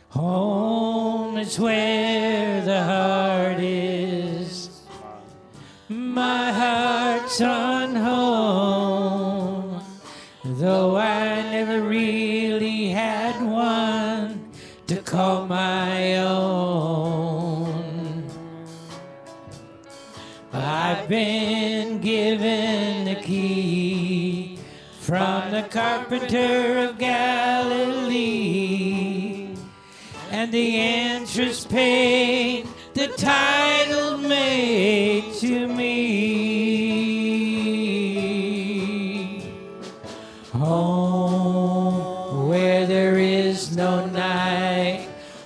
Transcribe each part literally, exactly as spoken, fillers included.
Home is where the heart is. My heart's on home, though I never really had one to call my own. I've been given the key from the carpenter of Galilee, and the interest paid, the title made to me. Home where there is no night,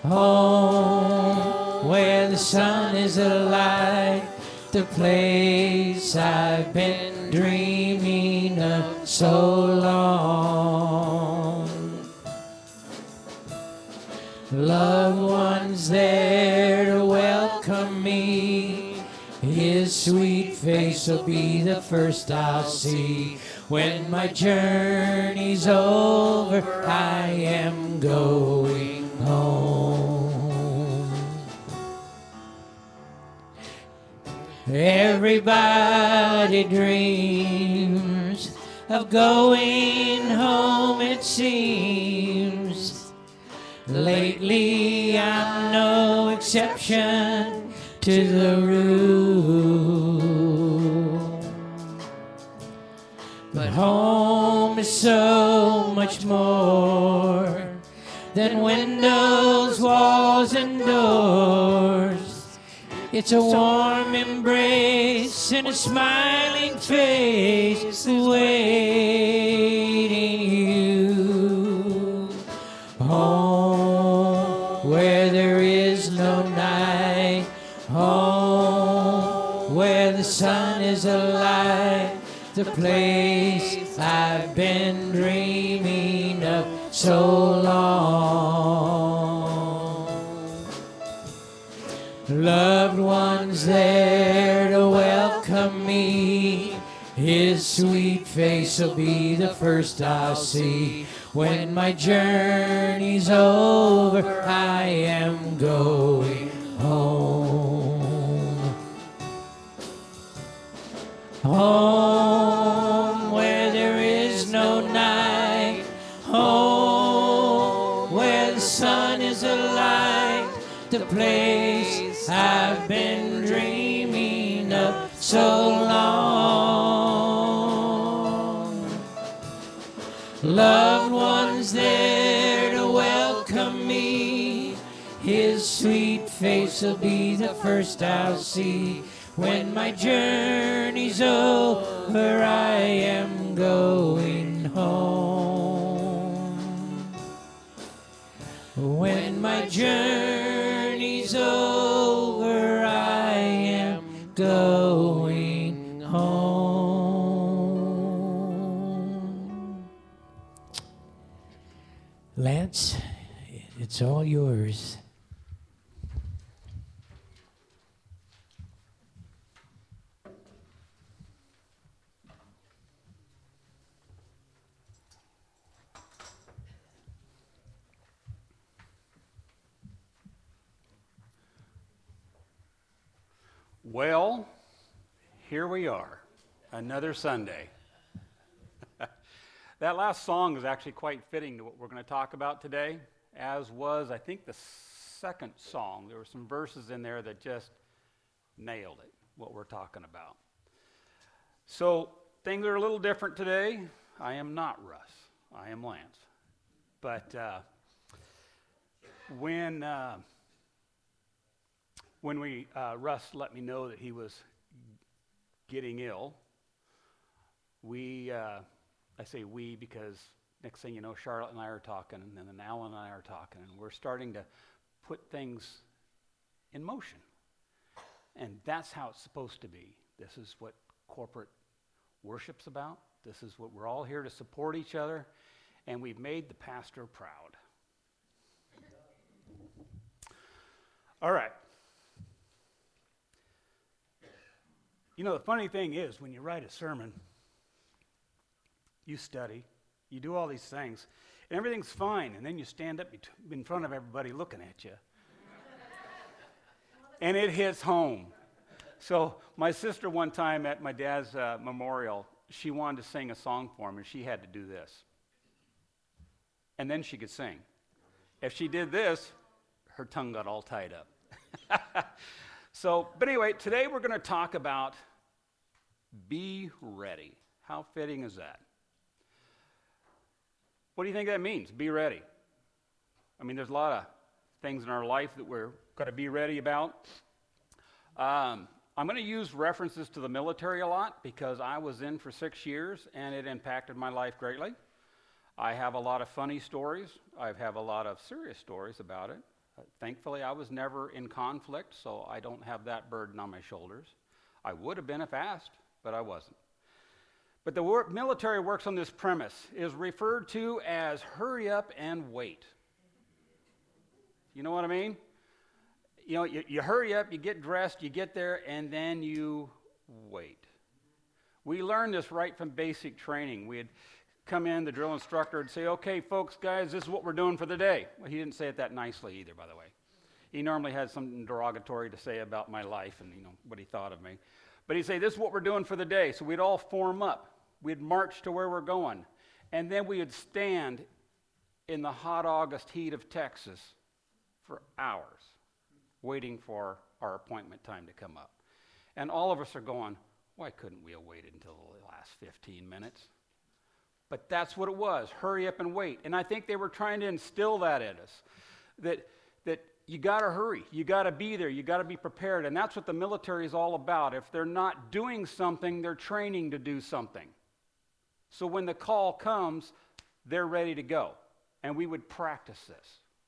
home where the sun is a light, the place I've been dreaming of so long. Loved ones there to welcome me, his sweet face will be the first I'll see. When my journey's over, I am going home. Everybody dreams of going home, it seems. Lately I'm no exception to the rule. But home is so much more than windows, walls, and doors. It's a warm embrace and a smiling face awaiting you. Home where there is no night, home where the sun is a light, the place I've been dreaming of so long. Loved ones there to welcome me, his sweet face will be the first I'll see. When my journey's over, I am going home. Home where there is no night, home where the sun is a light, the place I've been dreaming of so long. Loved ones there to welcome me, his sweet face will be the first I'll see. When my journey's over, I am going home. When my journey's over, I am going home. Lance, it's all yours. Well, here we are, another Sunday. That last song is actually quite fitting to what we're going to talk about today, as was, I think, the second song. There were some verses in there that just nailed it, what we're talking about. So things are a little different today. I am not Russ. I am Lance. But uh, when... Uh, When we, uh, Russ let me know that he was getting ill, we, uh, I say we because next thing you know, Charlotte and I are talking, and then Alan and I are talking, and we're starting to put things in motion. And that's how it's supposed to be. This is what corporate worship's about. This is what we're all here to support each other, and we've made the pastor proud. All right. You know, the funny thing is, when you write a sermon, you study, you do all these things. and everything's fine, and then you stand up in front of everybody looking at you. And it hits home. So my sister one time at my dad's uh, memorial, she wanted to sing a song for him, and she had to do this. And then she could sing. If she did this, her tongue got all tied up. So, but anyway, today we're going to talk about be ready. How fitting is that? What do you think that means, be ready? I mean, there's a lot of things in our life that we're going to be ready about. Um, I'm going to use references to the military a lot because I was in for six years and it impacted my life greatly. I have a lot of funny stories. I have a lot of serious stories about it. Uh, thankfully, I was never in conflict, so I don't have that burden on my shoulders. I would have been if asked, but I wasn't. But the wor- military works on this premise, is referred to as hurry up and wait. You know what I mean? You know, you, you hurry up, you get dressed, you get there, and then you wait. We learned this right from basic training. We'd come in, the drill instructor would say, okay, folks, guys, this is what we're doing for the day. Well, he didn't say it that nicely either, by the way. He normally had something derogatory to say about my life and, you know, what he thought of me. But he'd say, this is what we're doing for the day. So we'd all form up. We'd march to where we're going. And then we would stand in the hot August heat of Texas for hours, waiting for our appointment time to come up. And all of us are going, why couldn't we have waited until the last fifteen minutes? But that's what it was, hurry up and wait. And I think they were trying to instill that in us, that, that you got to hurry, you got to be there, you got to be prepared. And that's what the military is all about. If they're not doing something, they're training to do something. So when the call comes, they're ready to go. And we would practice this.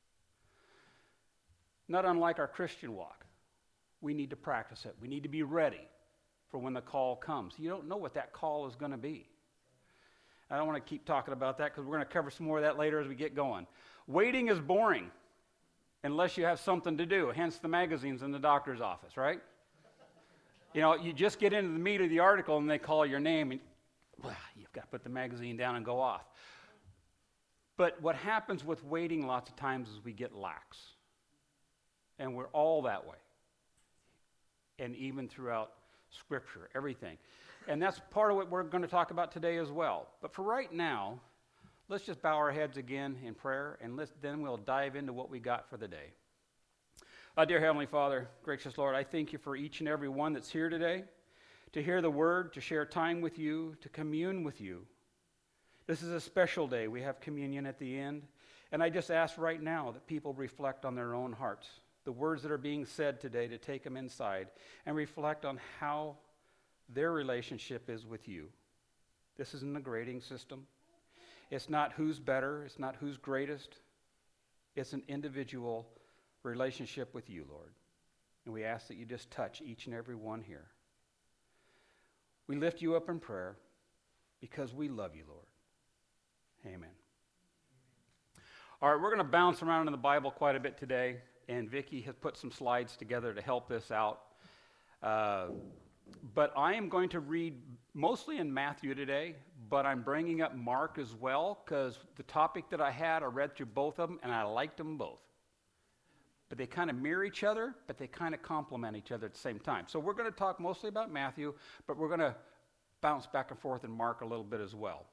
Not unlike our Christian walk. We need to practice it. We need to be ready for when the call comes. You don't know what that call is going to be. I don't want to keep talking about that because we're going to cover some more of that later as we get going. Waiting is boring unless you have something to do, hence the magazines in the doctor's office, right? You know, you just get into the meat of the article and they call your name and well, you've got to put the magazine down and go off. But what happens with waiting lots of times is we get lax. And we're all that way. And even throughout Scripture, everything. And that's part of what we're going to talk about today as well. But for right now, let's just bow our heads again in prayer, and let's, then we'll dive into what we got for the day. Uh, dear Heavenly Father, gracious Lord, I thank you for each and every one that's here today, to hear the word, to share time with you, to commune with you. This is a special day. We have communion at the end. And I just ask right now that people reflect on their own hearts, the words that are being said today, to take them inside and reflect on how their relationship is with you. This isn't a grading system. It's not who's better. It's not who's greatest. It's an individual relationship with you, Lord. And we ask that you just touch each and every one here. We lift you up in prayer because we love you, Lord. Amen. All right, we're going to bounce around in the Bible quite a bit today, and Vicki has put some slides together to help this out. Uh, but I am going to read mostly in Matthew today, but I'm bringing up Mark as well, because the topic that I had, I read through both of them, and I liked them both. But they kind of mirror each other, but they kind of complement each other at the same time. So we're going to talk mostly about Matthew, but we're going to bounce back and forth in Mark a little bit as well.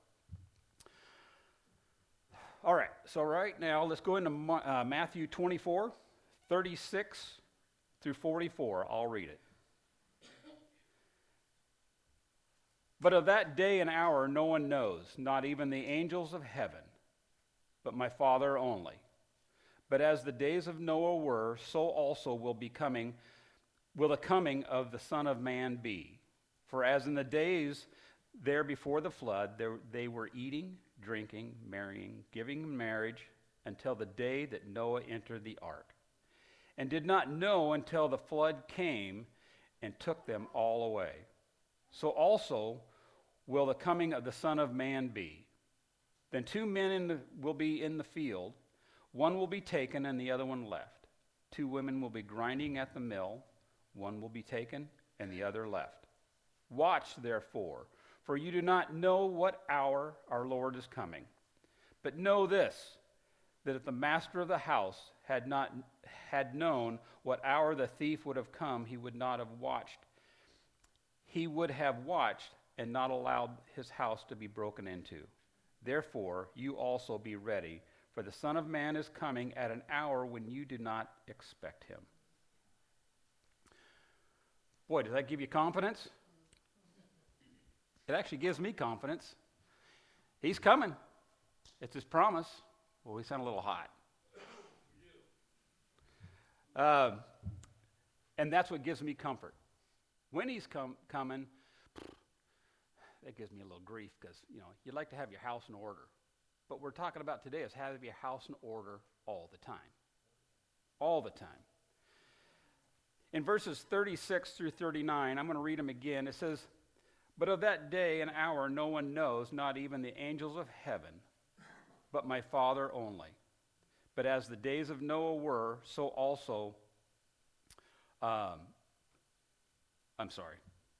All right, so right now, let's go into uh, Matthew twenty-four, thirty-six through forty-four. I'll read it. But of that day and hour no one knows, not even the angels of heaven, but my Father only. But as the days of Noah were, so also will be coming, will the coming of the Son of Man be. For as in the days there before the flood, there, they were eating, drinking, marrying, giving in marriage, until the day that Noah entered the ark, and did not know until the flood came and took them all away. So also will the coming of the Son of Man be. Then two men in the, will be in the field, one will be taken and the other one left. Two women will be grinding at the mill, one will be taken and the other left. Watch therefore, for you do not know what hour our Lord is coming. But know this, that if the master of the house had not had known what hour the thief would have come, he would not have watched. He would have watched and not allowed his house to be broken into. Therefore, you also be ready, for the Son of Man is coming at an hour when you do not expect him. Boy, does that give you confidence? It actually gives me confidence. He's coming. It's his promise. Well, we sound a little hot. Uh, and that's what gives me comfort. When he's com- coming, that gives me a little grief because, you know, you'd like to have your house in order. But what we're talking about today is having your house in order all the time. All the time. In verses thirty-six through thirty-nine, I'm going to read them again. It says, "But of that day and hour no one knows, not even the angels of heaven, but my Father only. But as the days of Noah were, so also, um, I'm sorry,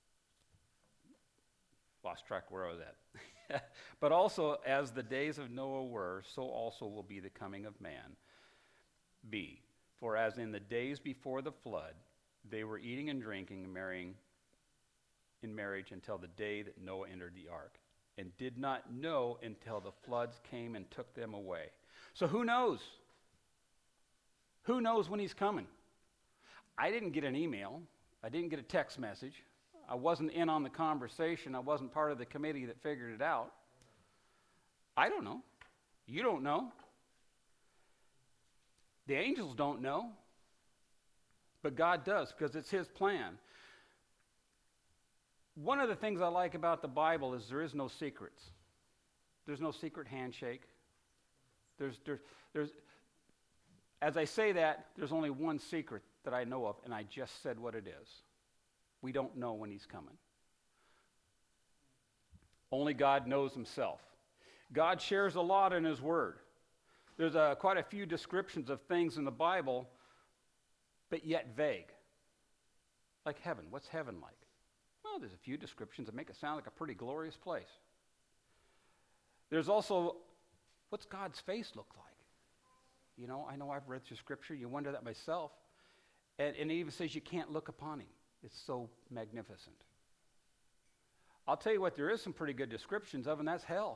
lost track where I was at. But also as the days of Noah were, so also will be the coming of man be. For as in the days before the flood, they were eating and drinking and marrying in marriage until the day that Noah entered the ark, and did not know until the floods came and took them away." So who knows? Who knows when he's coming? I didn't get an email. I didn't get a text message. I wasn't in on the conversation. I wasn't part of the committee that figured it out. I don't know. You don't know. The angels don't know. But God does, because it's his plan. One of the things I like about the Bible is there is no secrets. There's no secret handshake. There's, there's, there's, as I say that, there's only one secret that I know of, and I just said what it is. We don't know when he's coming. Only God knows himself. God shares a lot in his word. There's a, quite a few descriptions of things in the Bible, but yet vague. Like heaven. What's heaven like? Well, there's a few descriptions that make it sound like a pretty glorious place. There's also, what's God's face look like? You know, I know I've read through Scripture. You wonder that myself. And, and it even says you can't look upon him. It's so magnificent. I'll tell you what, there is some pretty good descriptions of, and that's hell.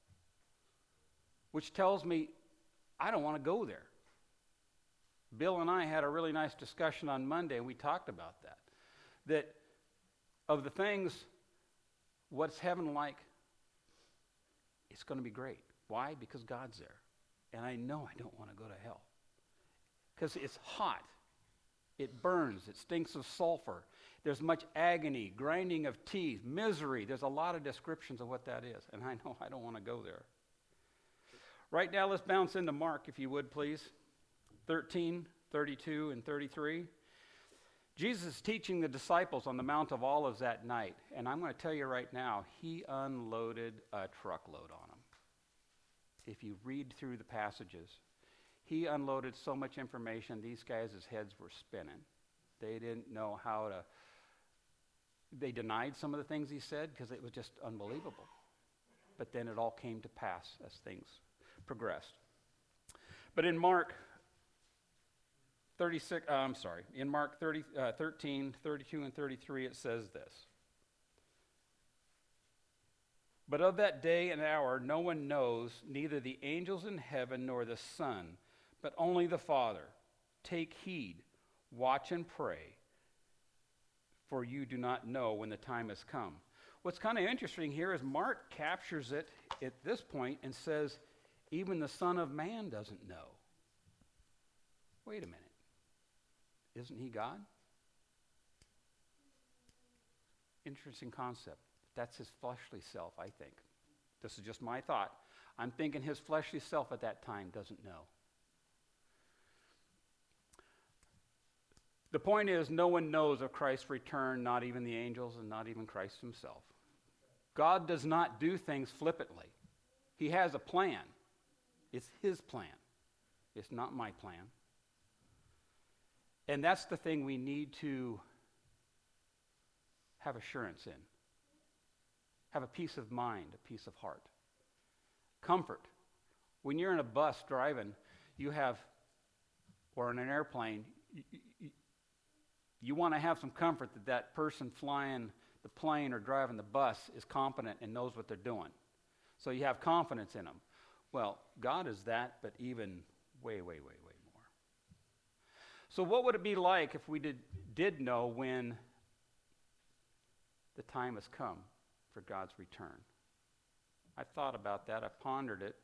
Which tells me I don't want to go there. Bill and I had a really nice discussion on Monday, and we talked about that. That of the things, what's heaven like? It's going to be great. Why? Because God's there. And I know I don't want to go to hell. Because it's hot. It burns. It stinks of sulfur. There's much agony, grinding of teeth, misery. There's a lot of descriptions of what that is. And I know I don't want to go there. Right now, let's bounce into Mark, if you would, please. thirteen, thirty-two, and thirty-three. Jesus is teaching the disciples on the Mount of Olives that night. And I'm going to tell you right now, he unloaded a truckload on them. If you read through the passages, he unloaded so much information, these guys' heads were spinning. They didn't know how to, they denied some of the things he said because it was just unbelievable. But then it all came to pass as things progressed. But in Mark thirty-six, uh, I'm sorry, in Mark thirty, uh, thirteen, thirty-two, and thirty-three, it says this. "But of that day and hour no one knows, neither the angels in heaven nor the Son, but only the Father. Take heed, watch and pray, for you do not know when the time has come." What's kind of interesting here is Mark captures it at this point and says, even the Son of Man doesn't know. Wait a minute. Isn't he God? Interesting concept. That's his fleshly self, I think. This is just my thought. I'm thinking his fleshly self at that time doesn't know. The point is, no one knows of Christ's return, not even the angels and not even Christ himself. God does not do things flippantly. He has a plan. It's his plan. It's not my plan. And that's the thing we need to have assurance in. Have a peace of mind, a peace of heart. Comfort. When you're in a bus driving, you have, or in an airplane, you, you, you want to have some comfort that that person flying the plane or driving the bus is competent and knows what they're doing. So you have confidence in them. Well, God is that, but even way, way, way, way more. So what would it be like if we did, did know when the time has come for God's return? I've thought about that. I've pondered it.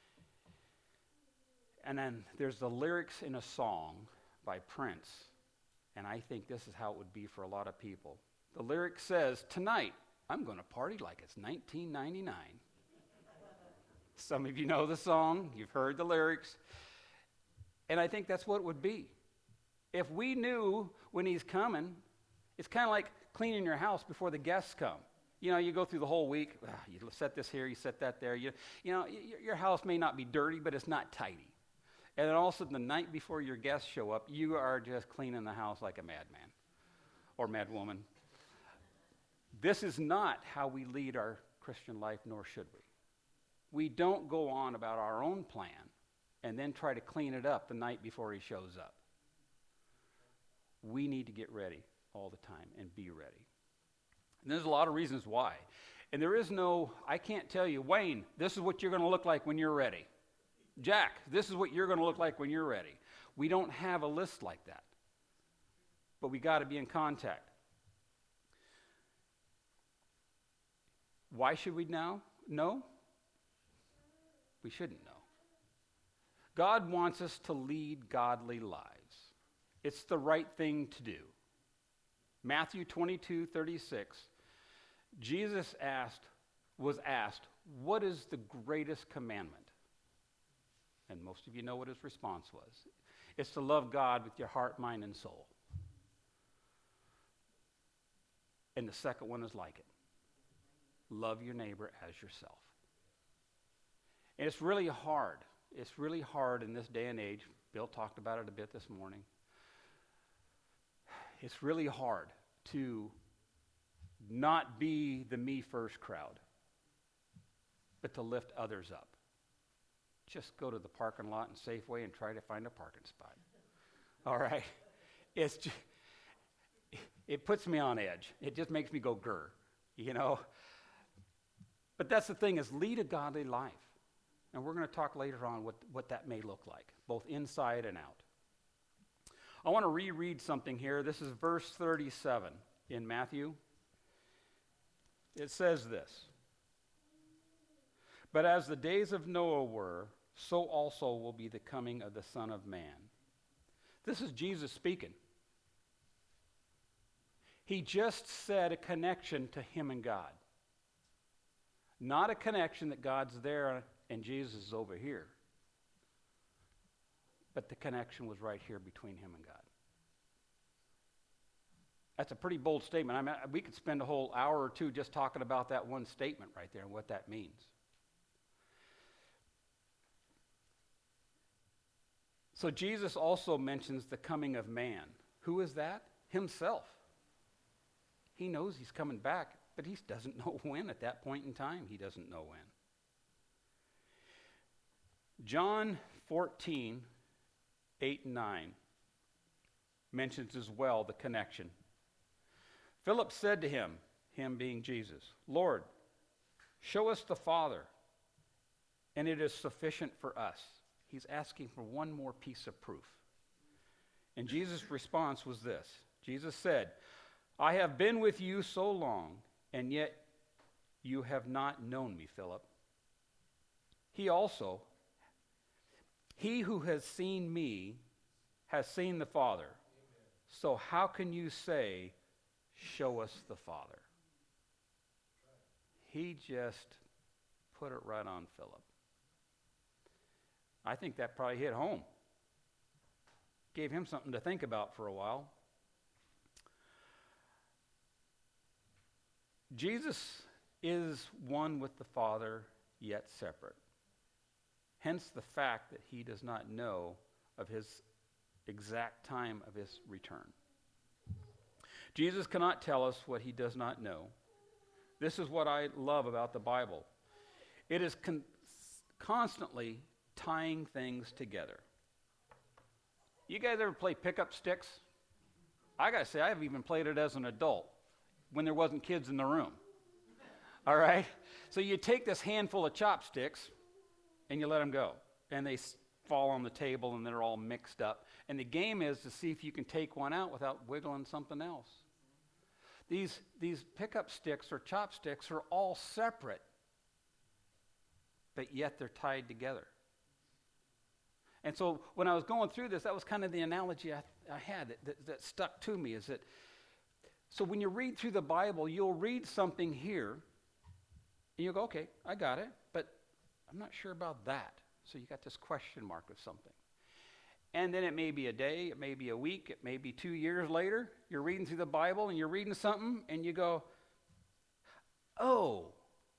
And then there's the lyrics in a song by Prince, and I think this is how it would be for a lot of people. The lyric says, "Tonight, I'm going to party like it's nineteen ninety-nine. Some of you know the song. You've heard the lyrics. And I think that's what it would be. If we knew when he's coming, it's kind of like cleaning your house before the guests come. You know, you go through the whole week. Ah, you set this here, you set that there. You, you know, y- your house may not be dirty, but it's not tidy. And then all of a sudden, the night before your guests show up, you are just cleaning the house like a madman or madwoman. This is not how we lead our Christian life, nor should we. We don't go on about our own plan and then try to clean it up the night before he shows up. We need to get ready all the time and be ready. And there's a lot of reasons why. And there is no, I can't tell you, Wayne, this is what you're going to look like when you're ready. Jack, this is what you're going to look like when you're ready. We don't have a list like that. But we got to be in contact. Why should we now know? We shouldn't know. God wants us to lead godly lives. It's the right thing to do. Matthew twenty-two thirty-six, Jesus asked, was asked, what is the greatest commandment? And most of you know what his response was. It's to love God with your heart, mind, and soul. And the second one is like it. Love your neighbor as yourself. And it's really hard. It's really hard in this day and age. Bill talked about it a bit this morning. It's really hard to not be the me first crowd, but to lift others up. Just go to the parking lot and Safeway and try to find a parking spot. All right? It's just, it puts me on edge. It just makes me go grr, you know? But that's the thing, is lead a godly life. And we're going to talk later on what, what that may look like, both inside and out. I want to reread something here. This is verse thirty-seven in Matthew. It says this: "But as the days of Noah were, so also will be the coming of the Son of Man." This is Jesus speaking. He just said a connection to him and God. Not a connection that God's there and Jesus is over here. But the connection was right here between him and God. That's a pretty bold statement. I mean, we could spend a whole hour or two just talking about that one statement right there and what that means. So Jesus also mentions the coming of man. Who is that? Himself. He knows he's coming back, but he doesn't know when at that point in time. He doesn't know when. John fourteen, eight and nine mentions as well the connection. Philip said to him, him being Jesus, "Lord, show us the Father, and it is sufficient for us." He's asking for one more piece of proof. And Jesus' response was this. Jesus said, "I have been with you so long, and yet you have not known me, Philip. He also, he who has seen me has seen the Father. Amen. So how can you say, 'Show us the Father'?" He just put it right on Philip. I think that probably hit home. Gave him something to think about for a while. Jesus is one with the Father, yet separate. Hence the fact that he does not know of his exact time of his return. Jesus cannot tell us what he does not know. This is what I love about the Bible. It is con- constantly tying things together. You guys ever play pickup sticks? I got to say, I've even played it as an adult when there wasn't kids in the room. All right? So you take this handful of chopsticks and you let them go. And they s- fall on the table and they're all mixed up. And the game is to see if you can take one out without wiggling something else. These, these pickup sticks or chopsticks are all separate, but yet they're tied together. And so when I was going through this, that was kind of the analogy I, I had that, that, that stuck to me, is that, so when you read through the Bible, you'll read something here, and you'll go, okay, I got it, but I'm not sure about that. So you got this question mark of something. And then it may be a day, it may be a week, it may be two years later, you're reading through the Bible, and you're reading something, and you go, oh,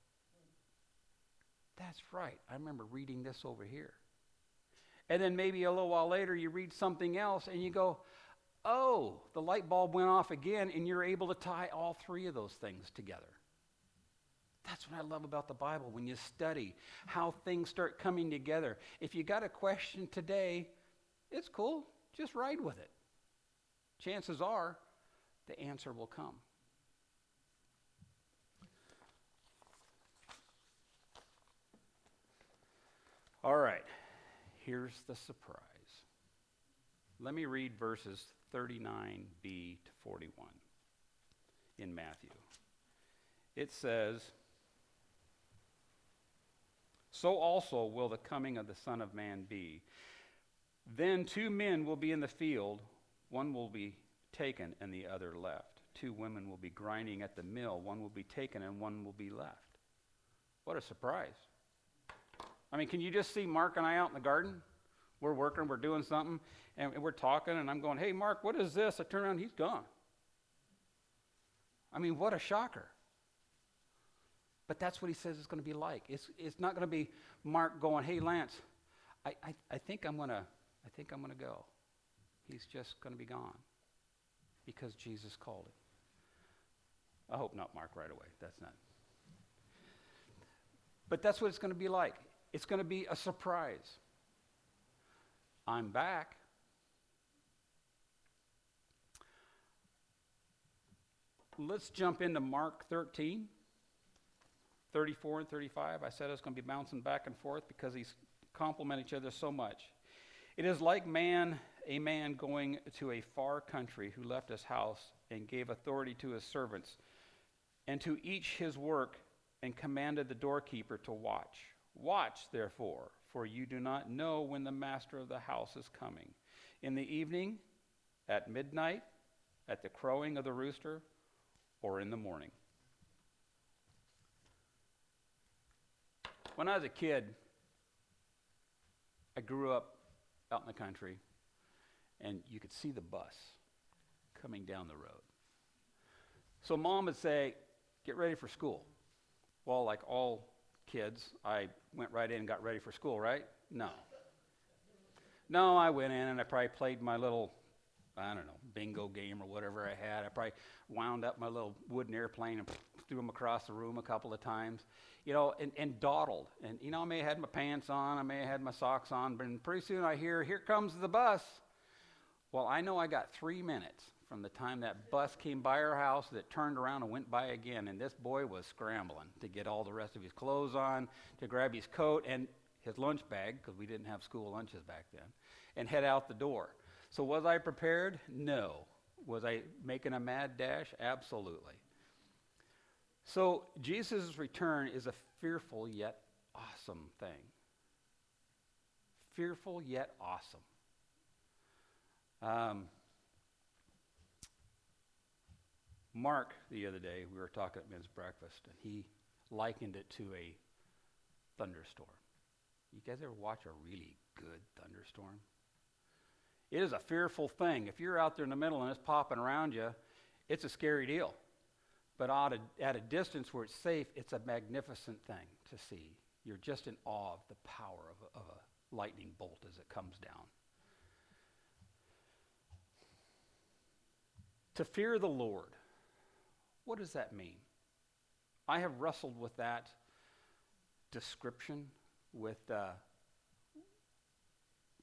that's right, I remember reading this over here. And then maybe a little while later, you read something else, and you go, oh, the light bulb went off again, and you're able to tie all three of those things together. That's what I love about the Bible, when you study how things start coming together. If you got a question today, it's cool. Just ride with it. Chances are the answer will come. All right. Here's the surprise. Let me read verses thirty-nine b to forty-one in Matthew. It says, so also will the coming of the Son of Man be. Then two men will be in the field, one will be taken and the other left. Two women will be grinding at the mill, one will be taken and one will be left. What a surprise. I mean, can you just see Mark and I out in the garden? We're working, we're doing something, and we're talking, and I'm going, hey, Mark, what is this? I turn around, he's gone. I mean, what a shocker. But that's what he says it's going to be like. It's, it's not going to be Mark going, hey, Lance, I, I, I think I'm going to I think I'm going to go. He's just going to be gone because Jesus called it. I hope not Mark right away. That's not. But that's what it's going to be like. It's going to be a surprise. I'm back. Let's jump into Mark thirteen, thirty-four and thirty-five. I said I was going to be bouncing back and forth because these complement each other so much. It is like man, a man going to a far country who left his house and gave authority to his servants, and to each his work, and commanded the doorkeeper to watch. Watch, therefore, for you do not know when the master of the house is coming. In the evening, at midnight, at the crowing of the rooster, or in the morning. When I was a kid, I grew up out in the country, and you could see the bus coming down the road. So Mom would say, get ready for school. Well, like all kids, I went right in and got ready for school, right? No. No, I went in and I probably played my little, I don't know, bingo game or whatever I had. I probably wound up my little wooden airplane and threw them across the room a couple of times, you know, and, and dawdled. And, you know, I may have had my pants on, I may have had my socks on, but pretty soon I hear, here comes the bus. Well, I know I got three minutes from the time that bus came by our house that turned around and went by again, and this boy was scrambling to get all the rest of his clothes on, to grab his coat and his lunch bag, because we didn't have school lunches back then, and head out the door. So was I prepared? No. Was I making a mad dash? Absolutely. So Jesus' return is a fearful yet awesome thing. Fearful yet awesome. Um, Mark, the other day, we were talking at men's breakfast, and he likened it to a thunderstorm. You guys ever watch a really good thunderstorm? It is a fearful thing. If you're out there in the middle and it's popping around you, it's a scary deal. But at a, at a distance where it's safe, it's a magnificent thing to see. You're just in awe of the power of a, of a lightning bolt as it comes down. To fear the Lord, what does that mean? I have wrestled with that description with uh,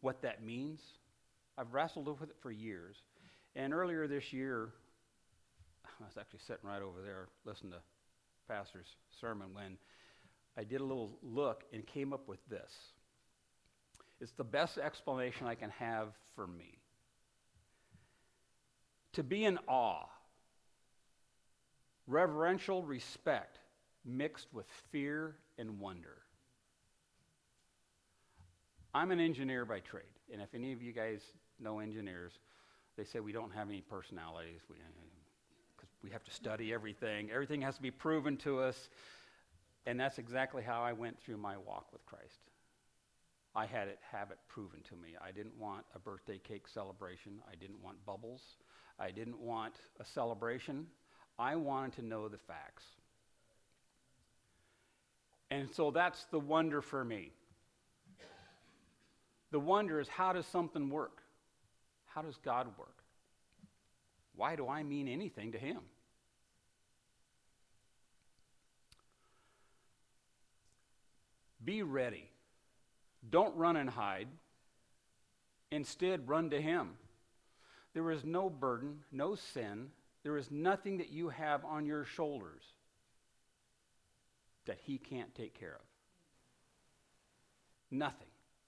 what that means. I've wrestled with it for years. And earlier this year, I was actually sitting right over there listening to Pastor's sermon when I did a little look and came up with this. It's the best explanation I can have for me. To be in awe, reverential respect mixed with fear and wonder. I'm an engineer by trade, and if any of you guys know engineers, they say we don't have any personalities. We, because we have to study everything. Everything has to be proven to us. And that's exactly how I went through my walk with Christ. I had it, have it proven to me. I didn't want a birthday cake celebration. I didn't want bubbles. I didn't want a celebration. I wanted to know the facts. And so that's the wonder for me. The wonder is, how does something work? How does God work? Why do I mean anything to him? Be ready. Don't run and hide. Instead, run to him. There is no burden, no sin. There is nothing that you have on your shoulders that he can't take care of. Nothing.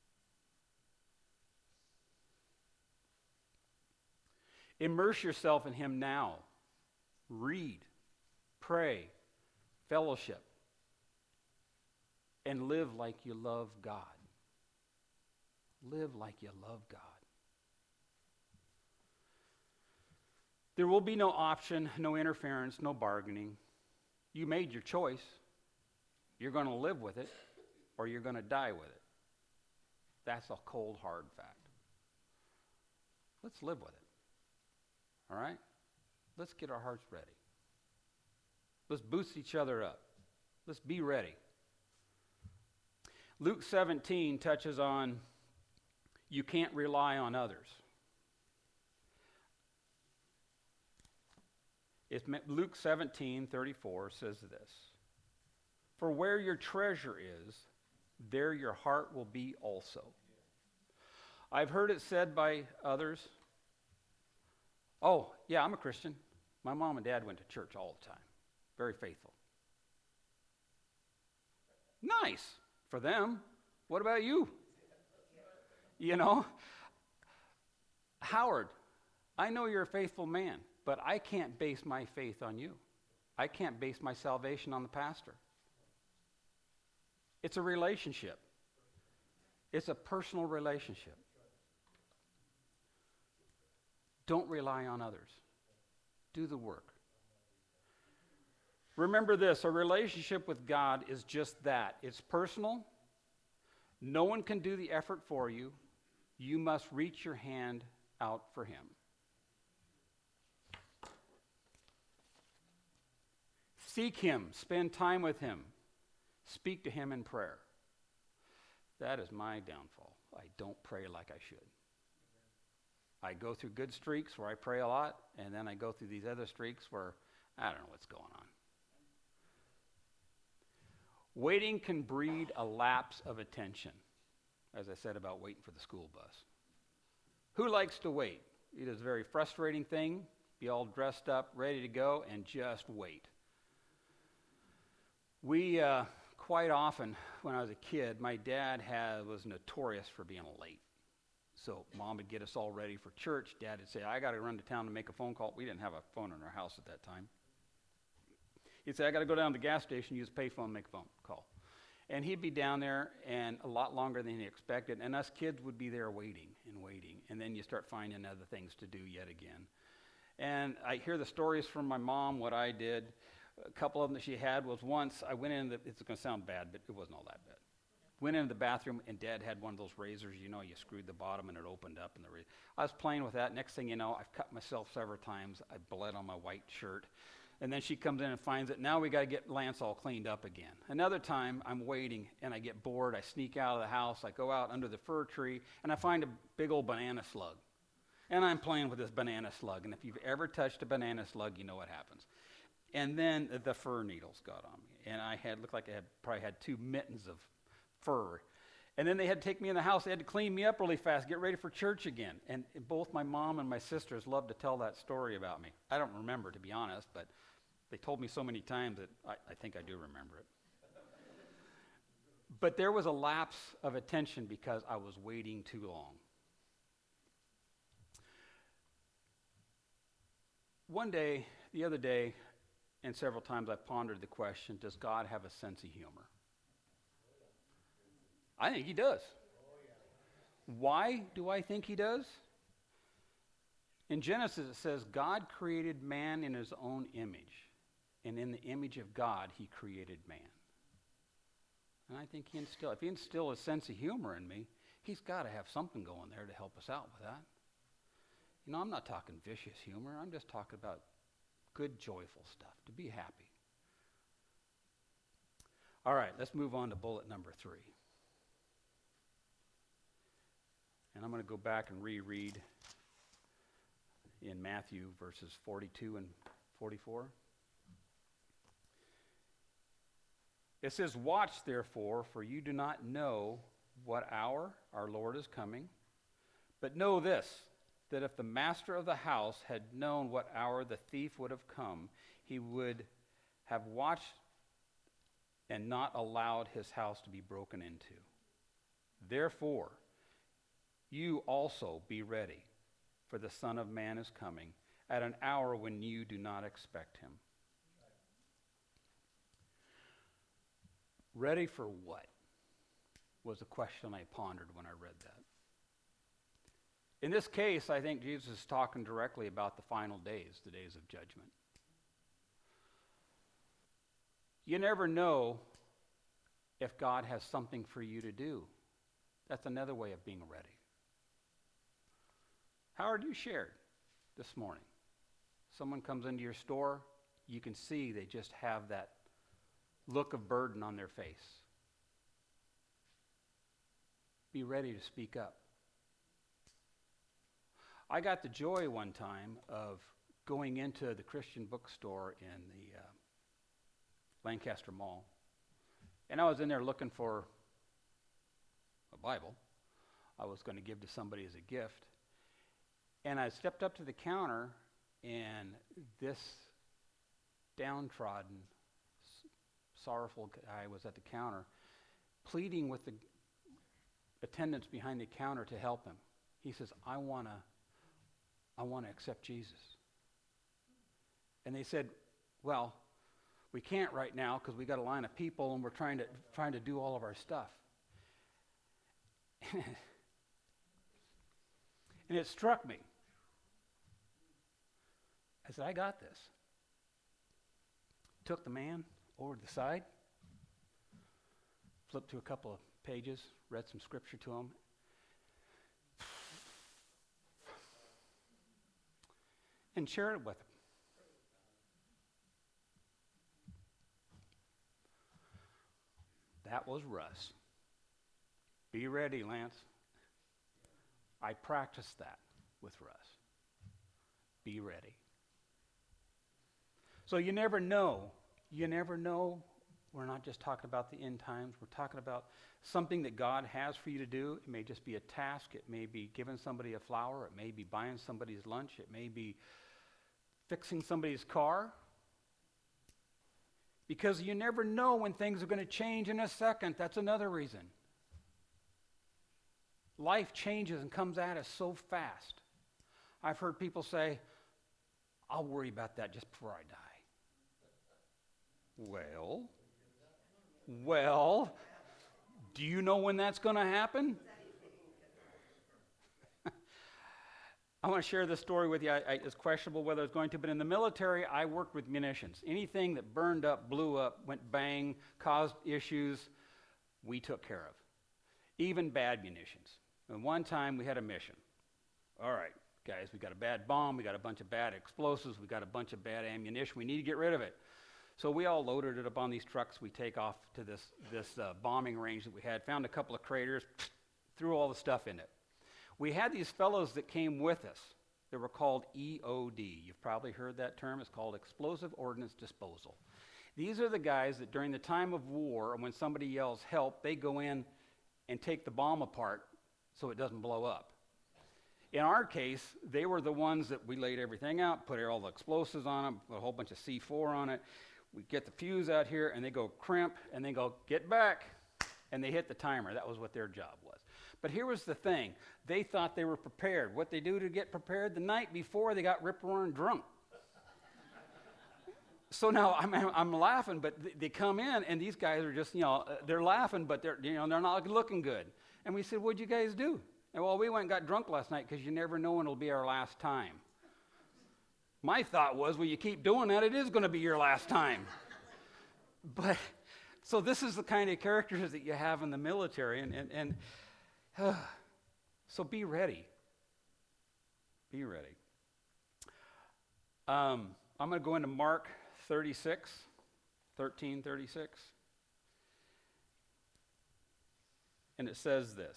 Immerse yourself in him now. Read, pray, fellowship, and live like you love God. Live like you love God. There will be no option, no interference, no bargaining. You made your choice. You're going to live with it, or you're going to die with it. That's a cold, hard fact. Let's live with it. All right? Let's get our hearts ready. Let's boost each other up. Let's be ready. Luke seventeen touches on you can't rely on others. It's Luke seventeen thirty-four says this. For where your treasure is, there your heart will be also. I've heard it said by others, oh, yeah, I'm a Christian. My mom and dad went to church all the time. Very faithful. Nice for them. What about you? You know? Howard, I know you're a faithful man, but I can't base my faith on you. I can't base my salvation on the pastor. It's a relationship. It's a personal relationship. Don't rely on others. Do the work. Remember this, a relationship with God is just that. It's personal. No one can do the effort for you. You must reach your hand out for him. Seek him. Spend time with him. Speak to him in prayer. That is my downfall. I don't pray like I should. I go through good streaks where I pray a lot, and then I go through these other streaks where I don't know what's going on. Waiting can breed a lapse of attention, as I said about waiting for the school bus. Who likes to wait? It is a very frustrating thing. Be all dressed up, ready to go, and just wait. We, uh, quite often, when I was a kid, my dad had, was notorious for being late. So mom would get us all ready for church. Dad would say, I got to run to town to make a phone call. We didn't have a phone in our house at that time. He'd say, I got to go down to the gas station, use a payphone, make a phone call. And he'd be down there and a lot longer than he expected. And us kids would be there waiting and waiting. And then you start finding other things to do yet again. And I hear the stories from my mom, what I did. A couple of them that she had was once I went in, the, it's going to sound bad, but it wasn't all that bad. Went into the bathroom, and Dad had one of those razors, you know, you screwed the bottom, and it opened up. And the ra- I was playing with that. Next thing you know, I've cut myself several times. I bled on my white shirt. And then she comes in and finds it. Now we got to get Lance all cleaned up again. Another time, I'm waiting, and I get bored. I sneak out of the house. I go out under the fir tree, and I find a big old banana slug. And I'm playing with this banana slug. And if you've ever touched a banana slug, you know what happens. And then the fir needles got on me. And I had, looked like I had probably had two mittens of fur. And then they had to take me in the house. They had to clean me up really fast, get ready for church again. And both my mom and my sisters love to tell that story about me. I don't remember, to be honest, but they told me so many times that I, I think I do remember it. But there was a lapse of attention because I was waiting too long. One day, the other day, and several times I pondered the question, does God have a sense of humor? I think he does. Why do I think he does? In Genesis it says, God created man in his own image, and in the image of God he created man. And I think he instill, if he instill a sense of humor in me, he's got to have something going there to help us out with that. You know, I'm not talking vicious humor. I'm just talking about good, joyful stuff, to be happy. All right, let's move on to bullet number three. And I'm going to go back and reread in Matthew verses forty-two and forty-four. It says, "Watch therefore, for you do not know what hour our Lord is coming. But know this, that if the master of the house had known what hour the thief would have come, he would have watched and not allowed his house to be broken into. Therefore, you also be ready, for the Son of Man is coming at an hour when you do not expect him." Ready for what? Was the question I pondered when I read that. In this case, I think Jesus is talking directly about the final days, the days of judgment. You never know if God has something for you to do. That's another way of being ready. How are you shared this morning? Someone comes into your store, you can see they just have that look of burden on their face. Be ready to speak up. I got the joy one time of going into the Christian bookstore in the uh, Lancaster Mall. And I was in there looking for a Bible I was going to give to somebody as a gift. And I stepped up to the counter, and this downtrodden, s- sorrowful guy was at the counter, pleading with the attendants behind the counter to help him. He says, I want to I want to accept Jesus. And they said, well, we can't right now because we got a line of people and we're trying to trying to do all of our stuff. And it struck me. I said, I got this. Took the man over to the side, flipped to a couple of pages, read some scripture to him, and shared it with him. That was Russ. Be ready, Lance. I practiced that with Russ. Be ready. So you never know. You never know. We're not just talking about the end times. We're talking about something that God has for you to do. It may just be a task. It may be giving somebody a flower. It may be buying somebody's lunch. It may be fixing somebody's car. Because you never know when things are going to change in a second. That's another reason. Life changes and comes at us so fast. I've heard people say, I'll worry about that just before I die. Well, well, do you know when that's going to happen? I want to share this story with you. I, I, it's questionable whether it's going to, but in the military, I worked with munitions. Anything that burned up, blew up, went bang, caused issues, we took care of. Even bad munitions. And one time we had a mission. All right, guys, we got a bad bomb, we got a bunch of bad explosives, we got a bunch of bad ammunition, we need to get rid of it. So we all loaded it up on these trucks. We take off to this, this uh, bombing range that we had, found a couple of craters, threw all the stuff in it. We had these fellows that came with us. They were called E O D. You've probably heard that term. It's called Explosive Ordnance Disposal. These are the guys that during the time of war, when somebody yells help, they go in and take the bomb apart so it doesn't blow up. In our case, they were the ones that we laid everything out, put all the explosives on them, put a whole bunch of C four on it. We get the fuse out here, and they go crimp, and they go, get back, and they hit the timer. That was what their job was. But here was the thing. They thought they were prepared. What they do to get prepared? The night before, they got rip-roaring drunk. So now I'm, I'm laughing, but th- they come in, and these guys are just, you know, uh, they're laughing, but they're, you know, they're not looking good. And we said, what'd you guys do? And, well, we went and got drunk last night because you never know when it'll be our last time. My thought was, well, you keep doing that, it is going to be your last time. But, so this is the kind of characters that you have in the military, and, and, and uh, so be ready. Be ready. Um, I'm going to go into Mark thirty-six, thirteen thirty-six. And it says this.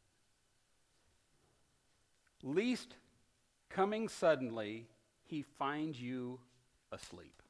Least coming suddenly, he finds you asleep.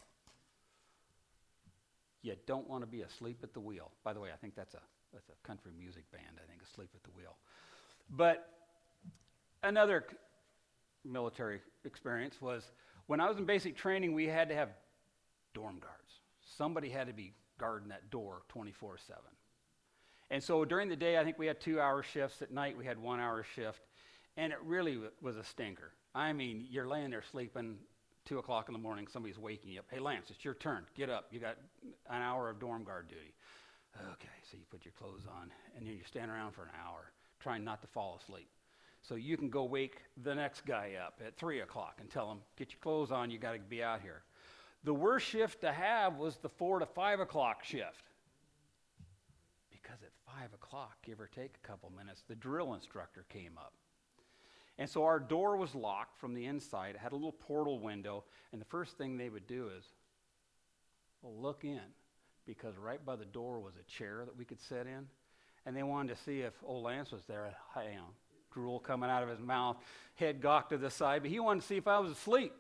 You don't want to be asleep at the wheel. By the way, I think that's a that's a country music band, I think, Asleep at the Wheel. But another c- military experience was when I was in basic training, we had to have dorm guards. Somebody had to be guarding that door twenty-four seven. And so during the day, I think we had two-hour shifts. At night, we had one-hour shift. And it really w- was a stinker. I mean, you're laying there sleeping, two o'clock in the morning, somebody's waking you up. Hey, Lance, it's your turn. Get up. You got an hour of dorm guard duty. Okay, so you put your clothes on, and then you stand around for an hour, trying not to fall asleep. So you can go wake the next guy up at three o'clock and tell him, get your clothes on, you got to be out here. The worst shift to have was the four to five o'clock shift. Because at five o'clock, give or take a couple minutes, the drill instructor came up. And so our door was locked from the inside. It had a little portal window, and the first thing they would do is, well, look in, because right by the door was a chair that we could sit in, and they wanted to see if old Lance was there, you know, drool coming out of his mouth, head gawked to the side, but he wanted to see if I was asleep.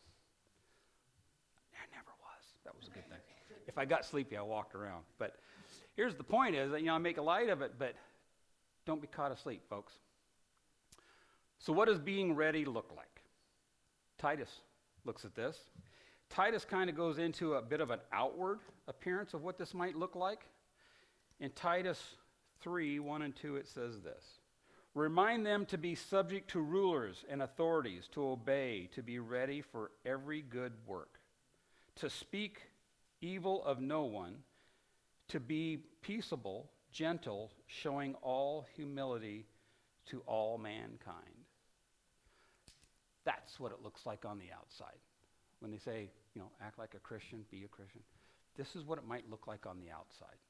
I never was. That was a good thing. If I got sleepy, I walked around. But here's the point is that, you know, I make a light of it, but don't be caught asleep, folks. So what does being ready look like? Titus looks at this. Titus kind of goes into a bit of an outward appearance of what this might look like. In Titus three, one and two, it says this. Remind them to be subject to rulers and authorities, to obey, to be ready for every good work, to speak evil of no one, to be peaceable, gentle, showing all humility to all mankind. That's what it looks like on the outside. When they say, you know, act like a Christian, be a Christian. This is what it might look like on the outside.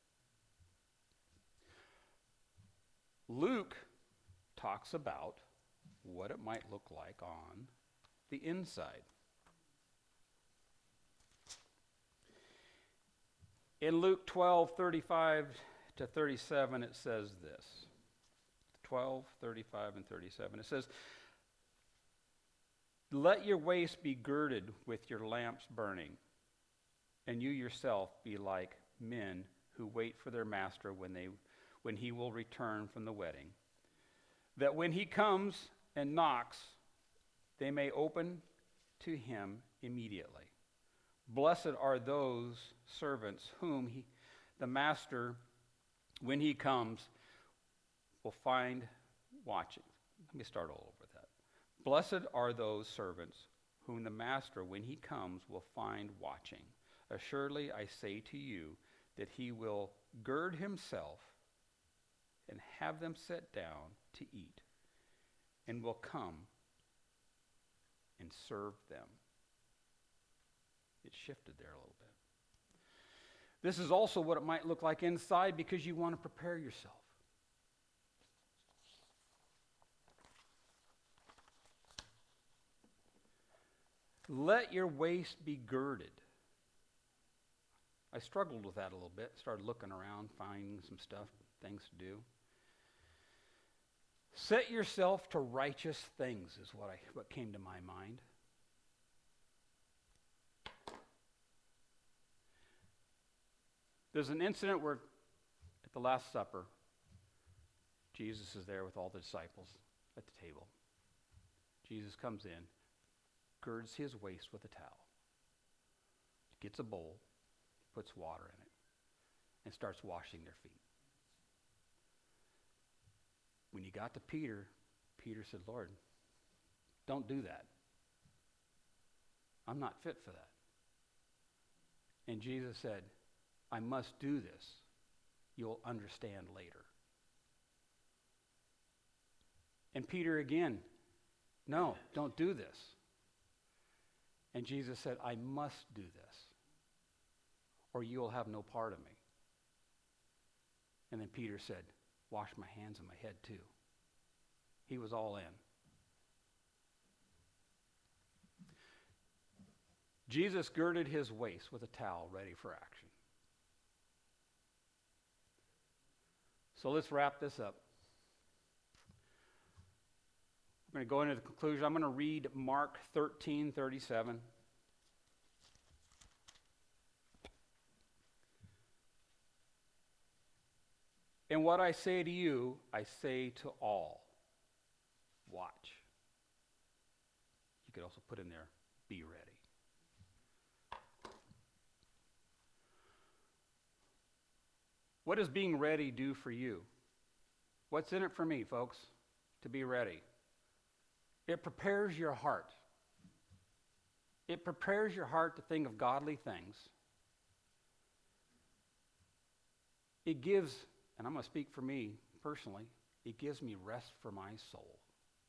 Luke talks about what it might look like on the inside. In Luke twelve, thirty-five to thirty-seven, it says this. twelve, thirty-five, and thirty-seven. It says, let your waist be girded with your lamps burning, and you yourself be like men who wait for their master when they, when he will return from the wedding, that when he comes and knocks, they may open to him immediately. Blessed are those servants whom he, the master, when he comes, will find watching. Let me start all over with that. Blessed are those servants whom the master, when he comes, will find watching. Assuredly, I say to you that he will gird himself and have them sit down to eat, and will come and serve them. It shifted there a little bit. This is also what it might look like inside, because you want to prepare yourself. Let your waist be girded. I struggled with that a little bit. Started looking around, finding some stuff, things to do. Set yourself to righteous things is what I what came to my mind. There's an incident where at the Last Supper, Jesus is there with all the disciples at the table. Jesus comes in, girds his waist with a towel, gets a bowl, puts water in it, and starts washing their feet. When he got to Peter, Peter said, Lord, don't do that. I'm not fit for that. And Jesus said, I must do this. You'll understand later. And Peter again, no, don't do this. And Jesus said, I must do this, or you'll have no part of me. And then Peter said, wash my hands and my head too. He was all in. Jesus girded his waist with a towel ready for action. So let's wrap this up. We're going to go into the conclusion. I'm going to read Mark thirteen thirty-seven. And what I say to you, I say to all. Watch. You could also put in there, be ready. What does being ready do for you? What's in it for me, folks, to be ready? It prepares your heart. It prepares your heart to think of godly things. It gives, and I'm going to speak for me personally, it gives me rest for my soul.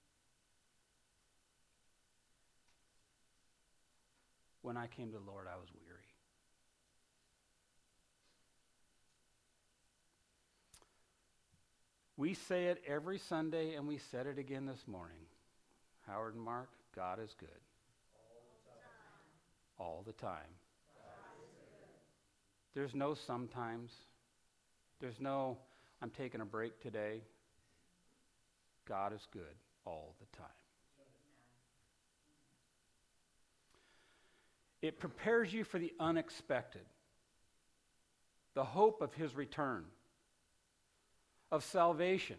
When I came to the Lord, I was weary. We say it every Sunday, and we said it again this morning. Howard and Mark, God is good. All the time. All the time. There's no sometimes. There's no, I'm taking a break today. God is good all the time. It prepares you for the unexpected, the hope of his return, of salvation,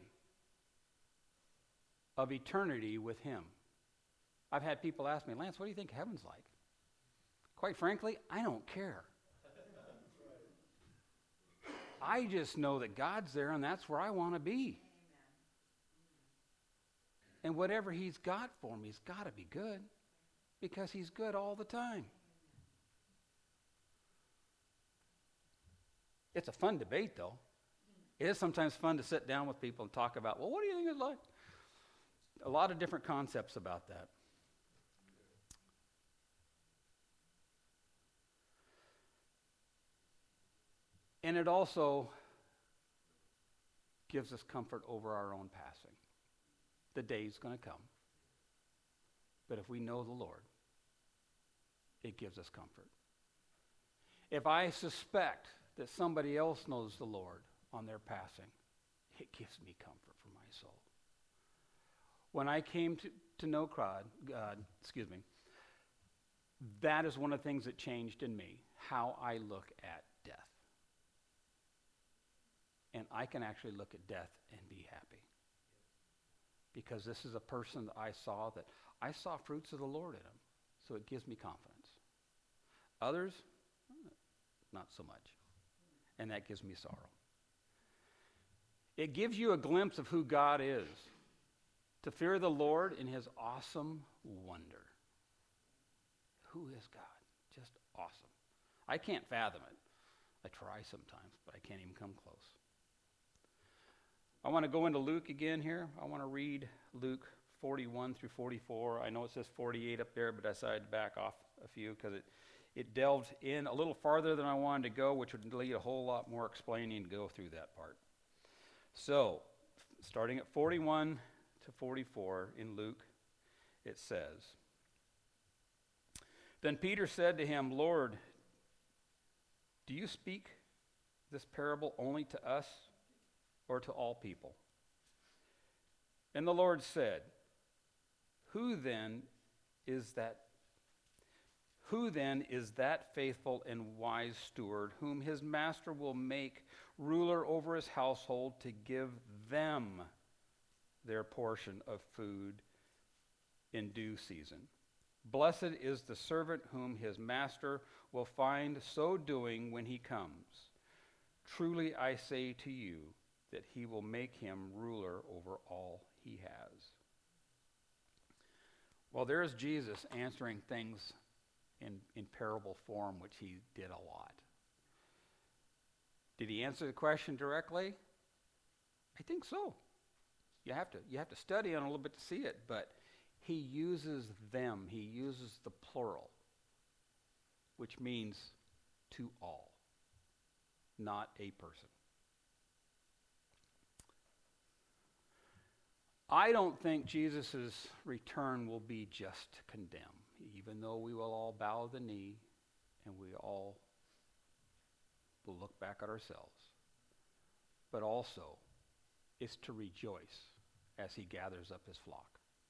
of eternity with him. I've had people ask me, Lance, what do you think heaven's like? Quite frankly, I don't care. I just know that God's there and that's where I want to be. And whatever he's got for me, he's got to be good, because he's good all the time. It's a fun debate, though. It is sometimes fun to sit down with people and talk about, well, what do you think it's like? A lot of different concepts about that. And it also gives us comfort over our own passing. The day's going to come. But if we know the Lord, it gives us comfort. If I suspect that somebody else knows the Lord on their passing, it gives me comfort for my soul. When I came to, to know God, God, excuse me, that is one of the things that changed in me, how I look at death. And I can actually look at death and be happy. Because this is a person that I saw that I saw fruits of the Lord in him. So it gives me confidence. Others, not so much. And that gives me sorrow. It gives you a glimpse of who God is. To fear the Lord in his awesome wonder. Who is God? Just awesome. I can't fathom it. I try sometimes, but I can't even come close. I want to go into Luke again here. I want to read Luke forty-one through forty-four. I know it says forty-eight up there, but I decided to back off a few because it, it delved in a little farther than I wanted to go, which would lead a whole lot more explaining to go through that part. So, starting at forty-one to forty-four in Luke, it says, Then Peter said to him, Lord, do you speak this parable only to us or to all people? And the Lord said, Who then is that Who then is that faithful and wise steward whom his master will make ruler over his household to give them their portion of food in due season. Blessed is the servant whom his master will find so doing when he comes. Truly I say to you that he will make him ruler over all he has. Well, there's Jesus answering things in, in parable form, which he did a lot. Did he answer the question directly? I think so. You have to, you have to study on it a little bit to see it, but he uses them. He uses the plural, which means to all, not a person. I don't think Jesus' return will be just to condemn, even though we will all bow the knee and we all will look back at ourselves. But also, it's to rejoice as he gathers up his flock.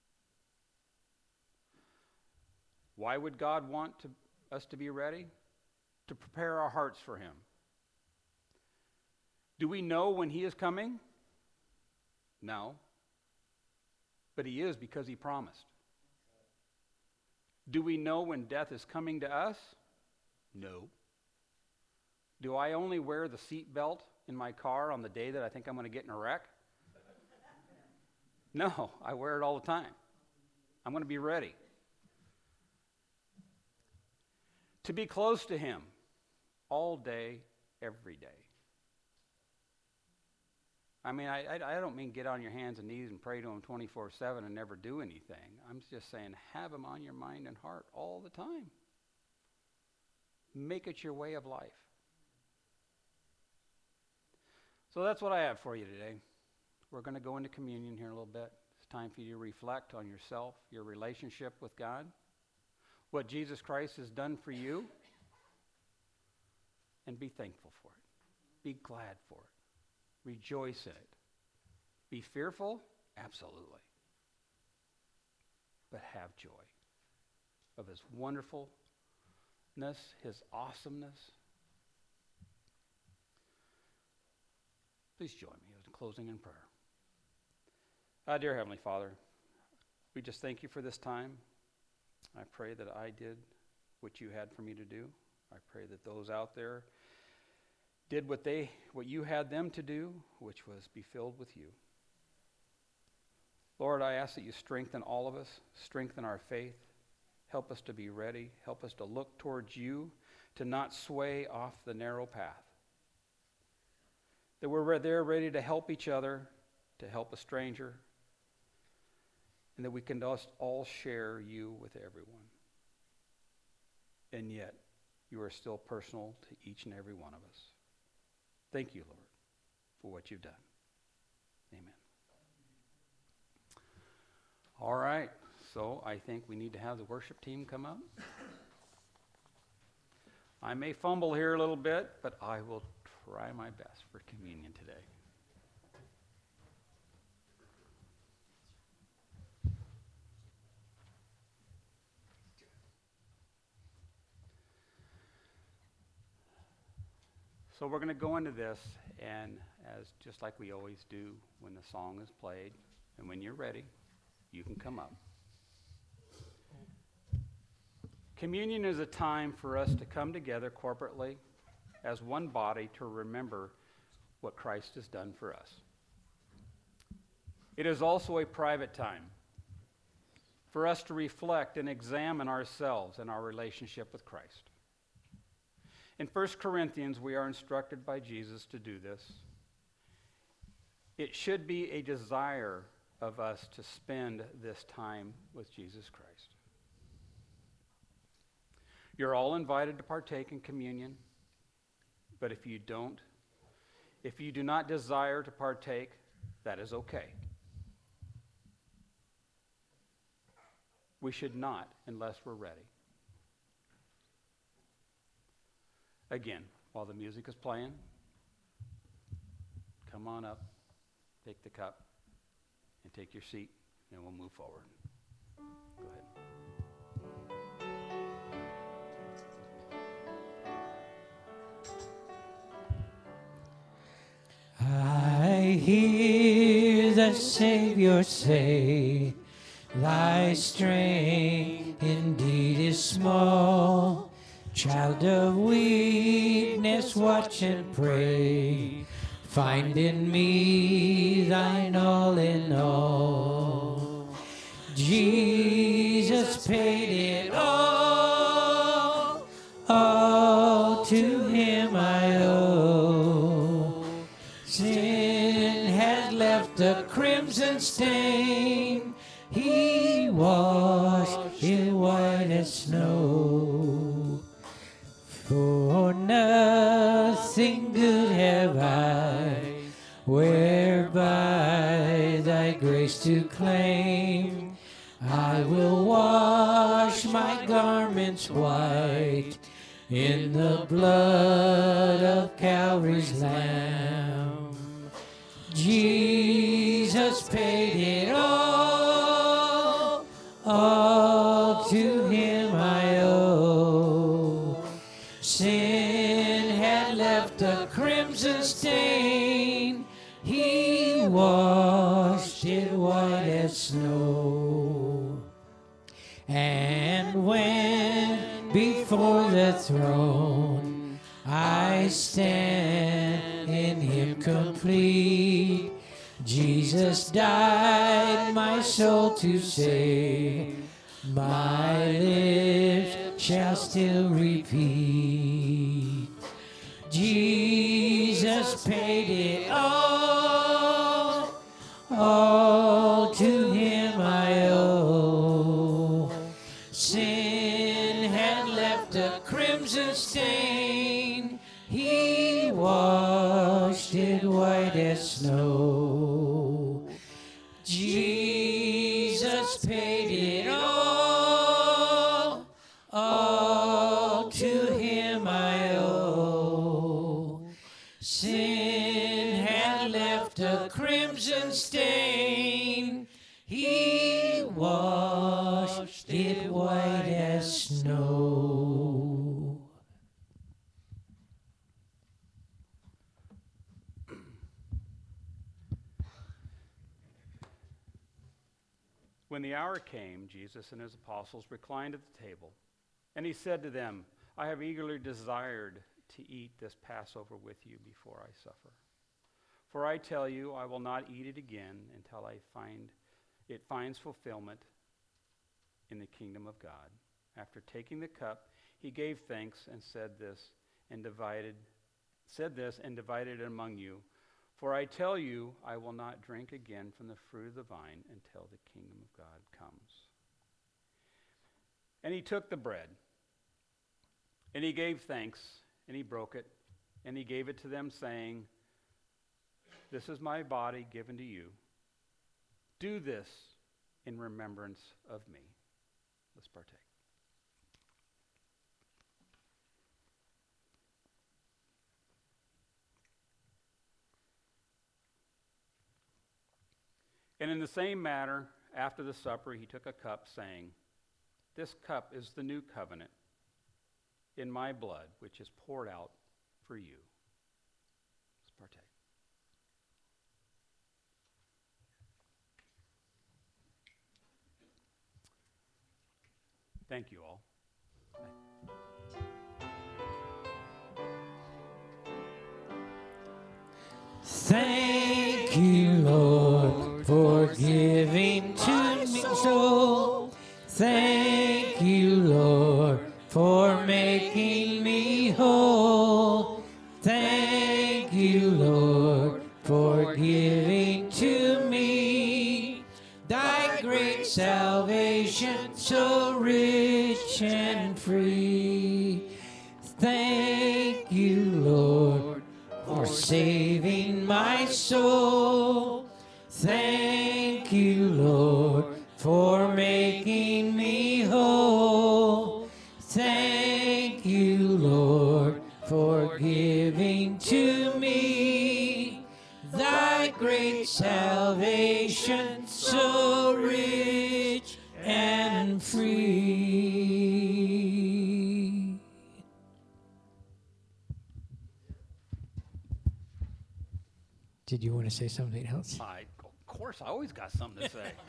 Why would God want to, us to be ready? To prepare our hearts for him. Do we know when he is coming? No. But he is, because he promised. Do we know when death is coming to us? No. Do I only wear the seat belt in my car on the day that I think I'm going to get in a wreck? No, I wear it all the time. I'm going to be ready. To be close to him all day, every day. I mean, I, I, I don't mean get on your hands and knees and pray to him twenty-four seven and never do anything. I'm just saying have him on your mind and heart all the time. Make it your way of life. So that's what I have for you today. We're going to go into communion here in a little bit. It's time for you to reflect on yourself, your relationship with God, what Jesus Christ has done for you, and be thankful for it. Be glad for it. Rejoice in it. Be fearful? Absolutely. But have joy of his wonderfulness, his awesomeness. Please join me in closing in prayer. Uh, dear Heavenly Father, we just thank you for this time. I pray that I did what you had for me to do. I pray that those out there did what they, what you had them to do, which was be filled with you. Lord, I ask that you strengthen all of us, strengthen our faith, help us to be ready, help us to look towards you, to not sway off the narrow path. That we're there ready to help each other, to help a stranger, and that we can just all share you with everyone. And yet, you are still personal to each and every one of us. Thank you, Lord, for what you've done. Amen. All right, so I think we need to have the worship team come up. I may fumble here a little bit, but I will try my best for communion today. So we're going to go into this, and as just like we always do when the song is played, and when you're ready, you can come up. Communion is a time for us to come together corporately as one body to remember what Christ has done for us. It is also a private time for us to reflect and examine ourselves and our relationship with Christ. In First Corinthians, we are instructed by Jesus to do this. It should be a desire of us to spend this time with Jesus Christ. You're all invited to partake in communion, but if you don't, if you do not desire to partake, that is okay. We should not unless we're ready. Again, while the music is playing, come on up, take the cup, and take your seat, and we'll move forward. Go ahead. I hear the the Savior say, thy strength indeed is small. Child of weakness, watch and pray. Find in me thine all in all. Jesus paid it all. All to him I owe. Sin has left a crimson stain. He washed it white as snow. For nothing good have I, whereby thy grace to claim. I will wash my garments white in the blood of Calvary's Lamb. Jesus paid it all, all to him I owe. Sin had left a crimson stain, he washed it white as snow. And when before the throne I stand in him complete, Jesus died my soul to save. My lips shall still repeat, Jesus paid it all, all to him I owe. Sin had left a crimson stain, he washed it white as snow. Jesus paid it all, all to him I owe. Sin had left a crimson stain, he washed it white as snow. When the hour came, Jesus and his apostles reclined at the table, and he said to them, I have eagerly desired to eat this Passover with you before I suffer. For I tell you, I will not eat it again until I find it finds fulfillment in the kingdom of God. After taking the cup, he gave thanks and said this, and divided, said this and divided it among you. For I tell you, I will not drink again from the fruit of the vine until the kingdom of God comes. And he took the bread, and he gave thanks, and he broke it, and he gave it to them, saying, this is my body given to you. Do this in remembrance of me. Let's partake. And in the same manner, after the supper, he took a cup, saying, this cup is the new covenant in my blood, which is poured out for you. Let's partake. Thank you all. Thank you, Lord, for giving to me so. Thank you, Lord, for making me whole. Thank you, Lord, for giving to me thy great salvation, so rich and free. Thank you, Lord, for saving my soul. Thank you, Lord, for making me whole. Thank you, Lord, for giving to me thy great salvation, so rich and free. Did you want to say something else? I course, I always got something to say.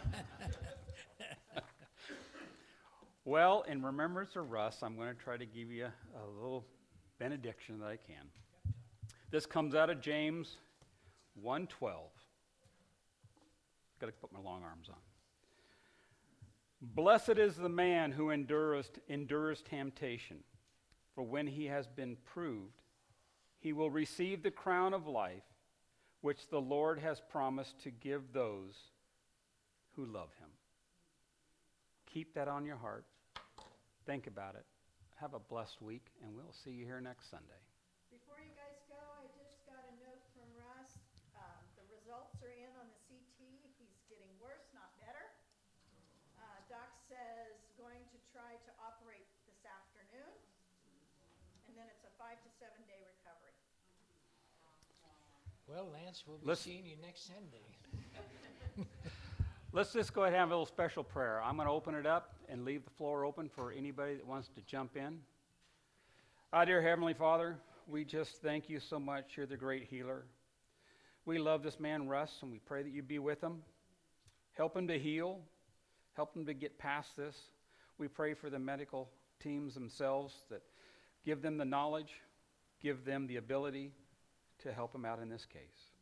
Well, in remembrance of Russ, I'm going to try to give you a little benediction that I can. This comes out of James one twelve. Got to put my long arms on. Blessed is the man who endures, endures temptation, for when he has been proved, he will receive the crown of life, which the Lord has promised to give those who love him. Keep that on your heart. Think about it. Have a blessed week, and we'll see you here next Sunday. Before you guys go, I just got a note from Russ. Um, the results are in on the C T. He's getting worse, not better. Uh, Doc says going to try to operate this afternoon, and then it's a five to seven day recovery. Well, Lance, we'll be Let's- seeing you next Sunday. Let's just go ahead and have a little special prayer. I'm going to open it up and leave the floor open for anybody that wants to jump in. Our dear Heavenly Father, we just thank you so much. You're the great healer. We love this man, Russ, and we pray that you be with him. Help him to heal. Help him to get past this. We pray for the medical teams themselves, that give them the knowledge, give them the ability to help him out in this case.